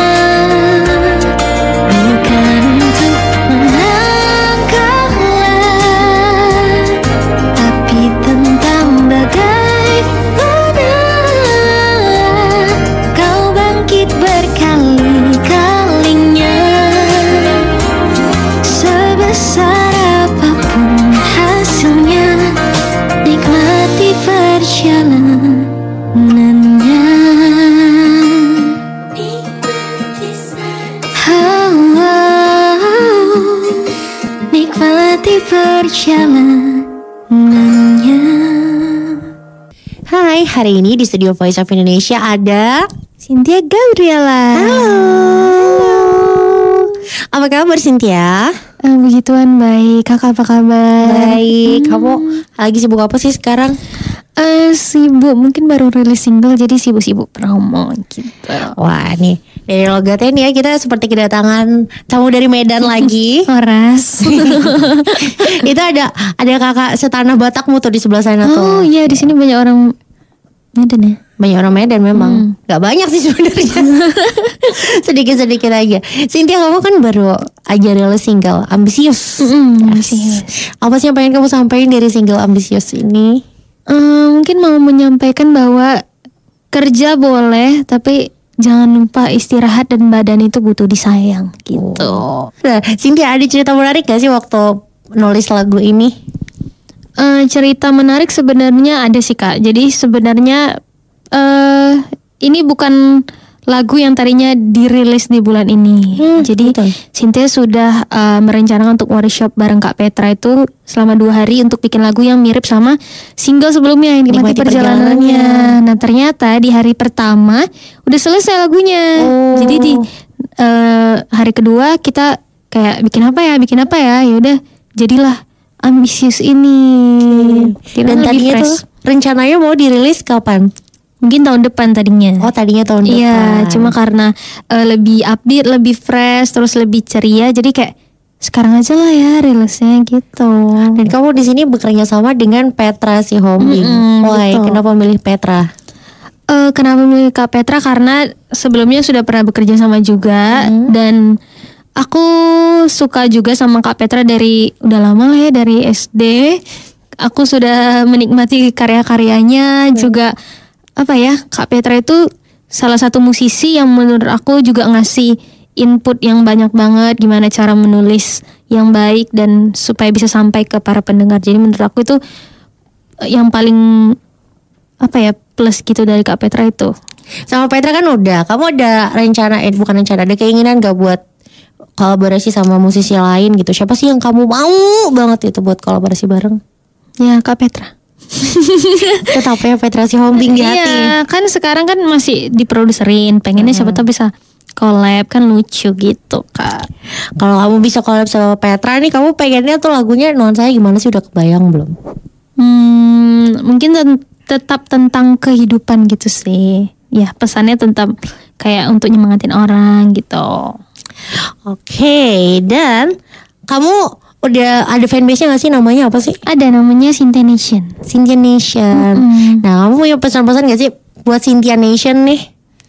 Bukan untuk menang kalah, tapi tentang bagaimana kau bangkit berkali-kalinya. Sebesar apapun hasilnya, nikmati perjalanannya. Nikmati perjalanannya. Hai, hari ini di Studio Voice of Indonesia ada Cynthia Gabriela. Halo. Apa kabar Cynthia? Begituan baik. Kakak apa kabar? Baik. Kamu lagi sibuk apa sih sekarang? Sibuk, mungkin baru rilis single jadi sibuk-sibuk promo gitu. Wah nih, dari logatnya nih ya kita seperti kedatangan tamu dari Medan lagi. Horas. Itu ada kakak setanah Batakmu tuh di sebelah sana tuh. Oh iya, di sini banyak orang Medan ya. Banyak orang Medan memang. Gak banyak sih sebenarnya. Sedikit-sedikit aja. Cynthia, kamu kan baru aja rilis single Ambisius. Ambisius. Apa sih yang pengen kamu sampaikan dari single Ambisius ini? Mungkin mau menyampaikan bahwa kerja boleh, tapi jangan lupa istirahat dan badan itu butuh disayang gitu. Nah, Cynthia, ada cerita menarik gak sih waktu nulis lagu ini? Cerita menarik sebenarnya ada sih Kak. Jadi sebenarnya ini bukan lagu yang tadinya dirilis di bulan ini. Jadi Cynthia sudah merencanakan untuk workshop bareng Kak Petra itu selama 2 hari untuk bikin lagu yang mirip sama single sebelumnya yang Nikmati Perjalanannya. Nah ternyata di hari pertama udah selesai lagunya. Jadi di hari kedua kita kayak bikin apa ya, yaudah jadilah Ambisius ini. Dan tadinya tuh rencananya mau dirilis kapan? Mungkin tahun depan tadinya. Oh tadinya tahun depan. Iya, cuma karena lebih upbeat, lebih fresh, terus lebih ceria, jadi kayak sekarang aja lah ya rilisnya gitu. Dan kamu di sini bekerja sama dengan Petra Sihombing. Why? Kenapa milih Petra? Kenapa milih Kak Petra? Karena sebelumnya sudah pernah bekerja sama juga dan aku suka juga sama Kak Petra dari udah lama lah ya, dari SD. Aku sudah menikmati karya-karyanya juga. Apa ya, Kak Petra itu salah satu musisi yang menurut aku juga ngasih input yang banyak banget gimana cara menulis yang baik dan supaya bisa sampai ke para pendengar. Jadi menurut aku itu yang paling apa ya, plus gitu dari Kak Petra itu. Sama Petra kan udah, kamu ada rencana, bukan rencana, ada keinginan gak buat kolaborasi sama musisi lain gitu? Siapa sih yang kamu mau banget itu buat kolaborasi bareng? Ya Kak Petra. Tetap ya Petra si Hombing di hati. Iya, kan sekarang kan masih diproduserin, pengennya siapa tahu bisa collab, kan lucu gitu Kak. Kalau kamu bisa collab sama Petra nih, kamu pengennya tuh lagunya nuansanya gimana sih, udah kebayang belum? Mungkin tetap tentang kehidupan gitu sih. Ya pesannya tentang kayak untuk nyemangatin orang gitu. Oke, dan kamu udah ada fanbase-nya gak sih? Namanya apa sih? Ada, namanya Cynthia Nation. Cynthia Nation. Nah, kamu punya pesan-pesan gak sih buat Cynthia Nation nih?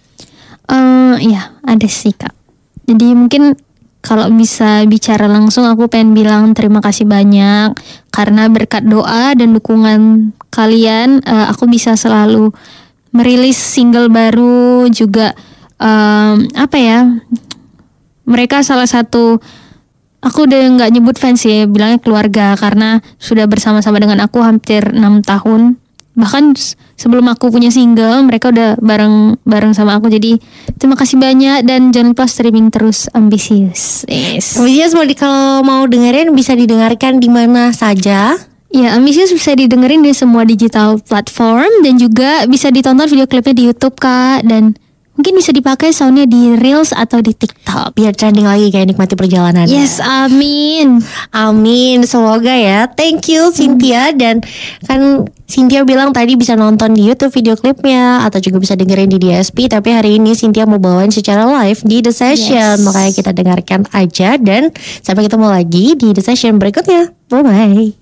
Ya ada sih Kak. Jadi mungkin kalau bisa bicara langsung, aku pengen bilang terima kasih banyak. Karena berkat doa dan dukungan kalian, aku bisa selalu merilis single baru juga. Apa ya, mereka salah satu, aku udah gak nyebut fans ya, bilangnya keluarga, karena sudah bersama-sama dengan aku hampir 6 tahun. Bahkan sebelum aku punya single, mereka udah bareng sama aku. Jadi terima kasih banyak, dan jangan lupa streaming terus Ambisius. Ambisius kalau mau dengerin bisa didengarkan di mana saja? Ya, Ambisius bisa didengerin di semua digital platform, dan juga bisa ditonton video klipnya di YouTube Kak, dan mungkin bisa dipakai soundnya di Reels atau di TikTok biar trending lagi kayak Nikmati Perjalanan. Yes, amin. Amin, semoga ya. Thank you Cynthia. Dan kan Cynthia bilang tadi bisa nonton di YouTube video klipnya atau juga bisa dengerin di DSP. Tapi hari ini Cynthia mau bawain secara live di The Session. Makanya kita dengarkan aja, dan sampai ketemu lagi di The Session berikutnya. Bye-bye.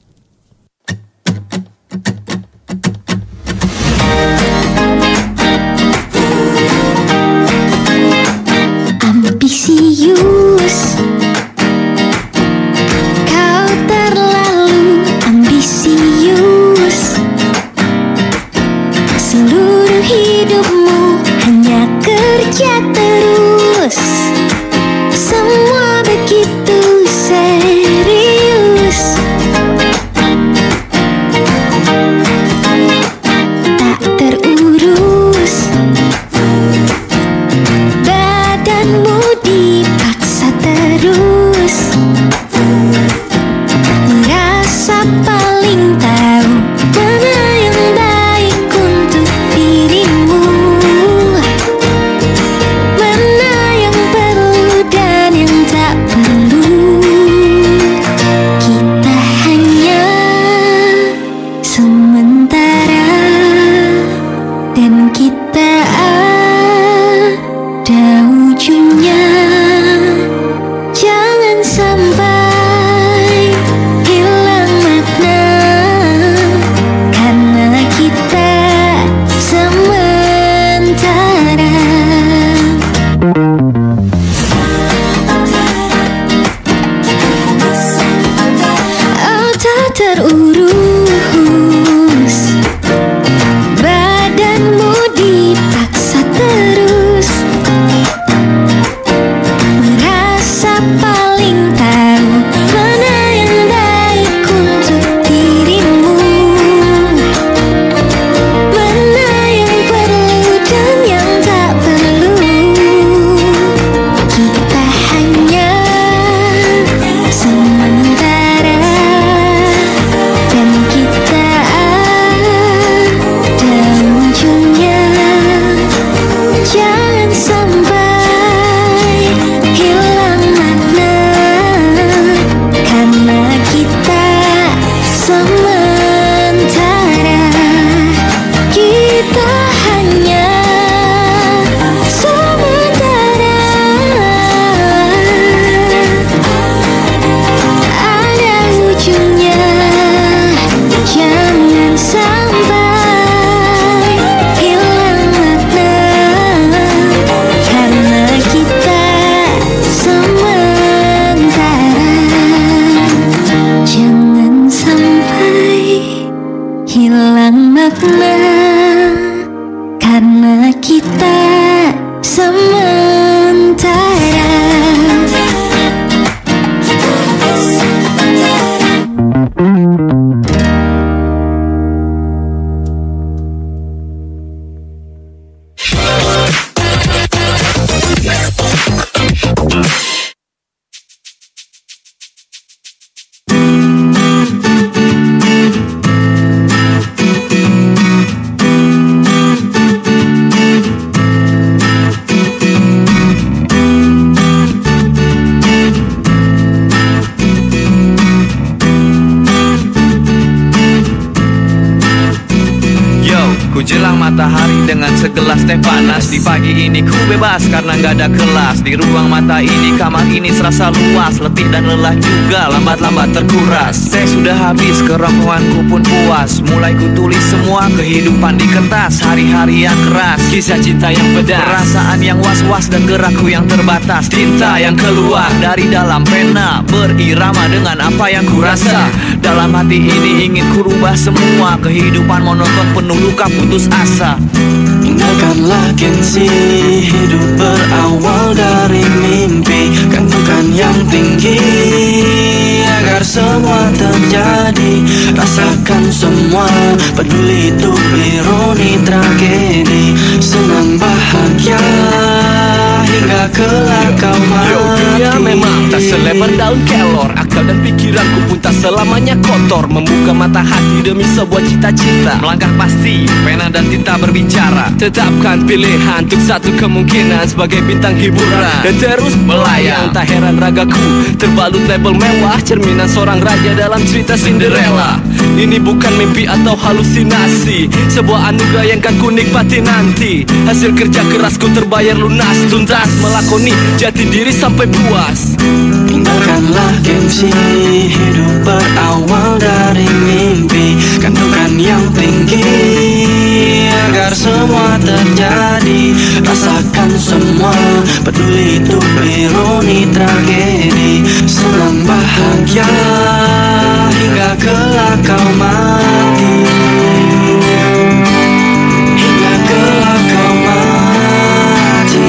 Ambisius, kau terlalu ambisius. Seluruh hidupmu hanya kerja terus. Semua begitu serius. Tak terurus. Badanmu dipaksa terus. Merasa paling tahu mana yang baik untuk dirimu, mana yang perlu dan yang tak perlu. Kita hanya sementara, dan kita ada ujungnya. Jangan sampai hilang makna, karena kita sementara. Oh, tak terurus. Badanmu dipaksa terus. kita sementara. Ku jelang matahari dengan segelas teh panas. Di pagi ini ku bebas karena gak ada kelas. Di ruang mata ini, kamar ini serasa luas. Letih dan lelah juga lambat-lambat terkuras. Teh sudah habis, kerongkonganku pun puas. Mulai ku tulis semua kehidupan di kertas. Hari-hari yang keras, kisah cinta yang pedas, perasaan yang was-was dan gerakku yang terbatas. Tinta yang keluar dari dalam pena, berirama dengan apa yang ku rasa. Dalam hati ini ingin ku rubah semua. Kehidupan monoton penuh luka putus asa. Tinggalkanlah gengsi, hidup berawal dari mimpi. Gantungkan yang tinggi agar semua terjadi. Rasakan semua, peduli itu ironi tragedi. Senang bahagia hingga kelak kau mati. Dunia memang tak selebar daun kelor. Akal dan pikiranku pun tak selamanya kotor. Membuka mata hati demi sebuah cita-cita. Melangkah pasti, pena dan tinta berbicara. Tetapkan pilihan untuk satu kemungkinan sebagai bintang hiburan dan terus melayang. Tak heran ragaku terbalut label mewah, cerminan seorang raja dalam cerita Cinderella. Ini bukan mimpi atau halusinasi, sebuah anugerah yang kan ku nikmati nanti. Hasil kerja kerasku terbayar lunas, tuntas melakoni jati diri sampai puas. Tinggalkanlah gengsi, hidup berawal dari mimpi. Gantungkan yang tinggi agar semua terjadi. Rasakan semua, peduli itu ironi tragedi. Senang bahagia hingga kelak kau mati. Hingga kelak kau mati.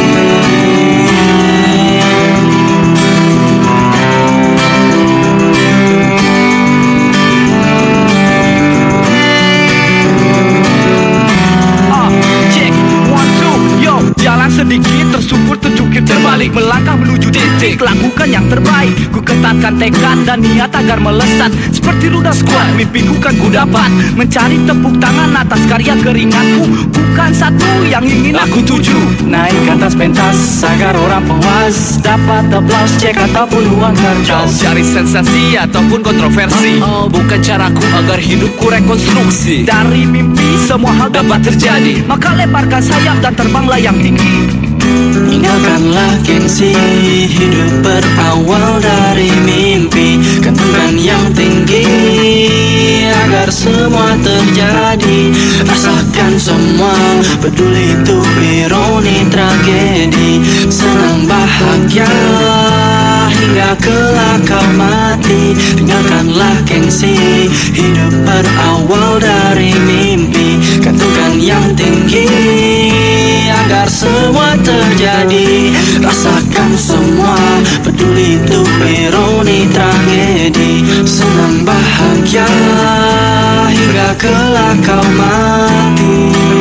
Jalan sedikit tersungkur terjungkir terbalik, melangkah menuju titik, lakukan yang terbaik. Ku ketatkan tekad dan niat agar melesat seperti ludah squad. Mimpiku kan ku dapat mencari tepuk tangan atas karya keringatku. Bukan satu yang ingin aku tuju, naik ke atas pentas agar orang puas, dapat aplaus, cek ataupun uang kertas. Cari sensasi ataupun kontroversi, bukan caraku agar hidupku rekonstruksi. Dari mimpi semua hal dapat terjadi, maka lebarkan sayap dan terbanglah yang tinggi. Tinggalkanlah gengsi, hidup berawal dari mimpi. Gantungkan yang tinggi agar semua terjadi. Rasakan semua, peduli itu ironi tragedi. Senang bahagia hingga kelak kau mati. Tinggalkanlah gengsi, hidup berawal dari mimpi. Gantungkan yang tinggi agar semua terjadi. Rasakan semua, peduli itu ironi tragedi. Senang bahagia hingga kelak kau mati.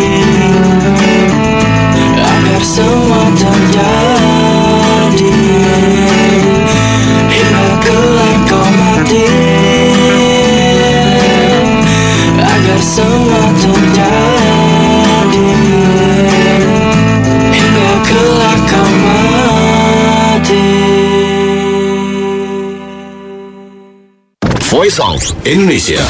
Agar semua terjadi. Hingga kelak kau mati. Agar semua terjadi. Hingga kelak kau mati. Voice of Indonesia.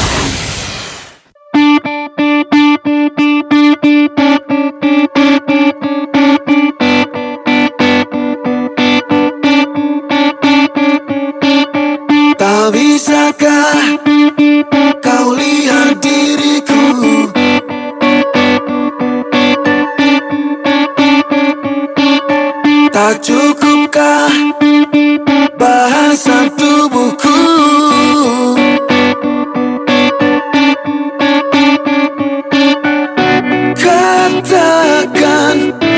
Tak bisakah kau lihat diriku? Tak cukupkah bahasa tubuhku? Katakan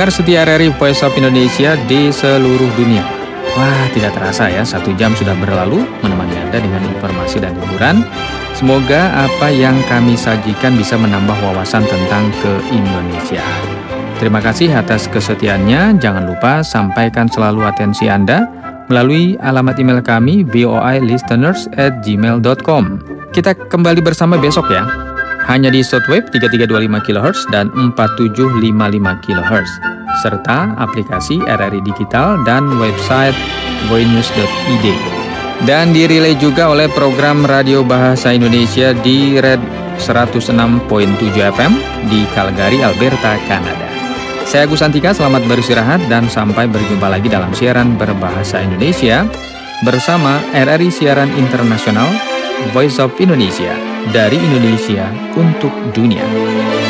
Pendengar setia RRI Voice of Indonesia di seluruh dunia. Wah, tidak terasa ya, 1 jam sudah berlalu menemani Anda dengan informasi dan hiburan. Semoga apa yang kami sajikan bisa menambah wawasan tentang keindonesiaan. Terima kasih atas kesetiaannya. Jangan lupa sampaikan selalu atensi Anda melalui alamat email kami voilisteners@gmail.com. Kita kembali bersama besok ya. Hanya di shortwave 3325 kHz dan 4755 kHz, serta aplikasi RRI Digital dan website voinews.id. Dan dirilai juga oleh program Radio Bahasa Indonesia di Red 106.7 FM di Calgary, Alberta, Kanada. Saya Agus Antika, selamat beristirahat dan sampai berjumpa lagi dalam siaran berbahasa Indonesia bersama RRI Siaran Internasional Voice of Indonesia, dari Indonesia untuk dunia.